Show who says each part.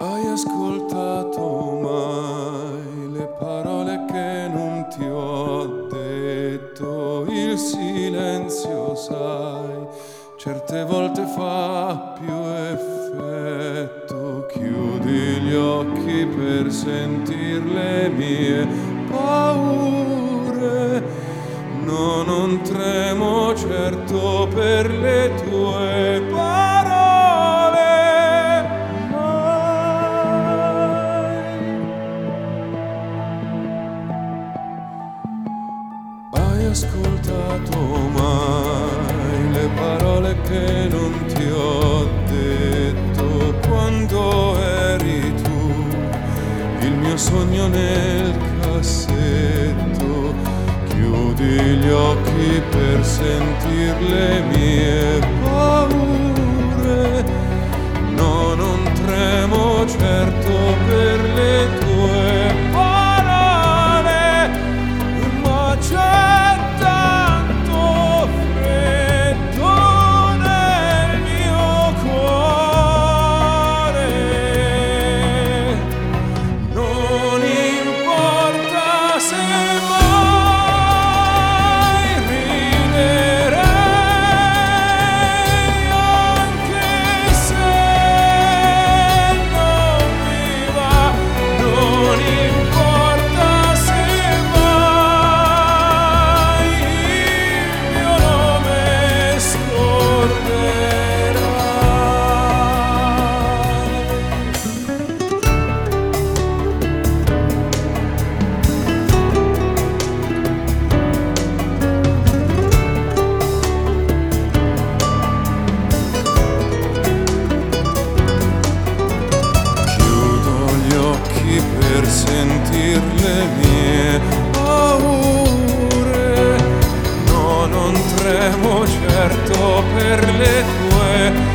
Speaker 1: Hai ascoltato mai le parole che non ti ho detto? Il silenzio, sai, certe volte fa più effetto. Chiudi gli occhi per sentir le mie paure. No, non tremo certo per le tue parole. Hai ascoltato mai le parole che non ti ho detto quando eri tu, il mio sogno nel cassetto? Chiudi gli occhi per sentir le mie paure. No, non tremo certo per le tue parole, ma c'è tanto freddo nel mio cuore. Non importa se mai riderei, anche se non mi va. Non importa se mai il mio nome scorderai. Chiudo gli occhi per sentir le mie paure. No, non tremo certo per le tue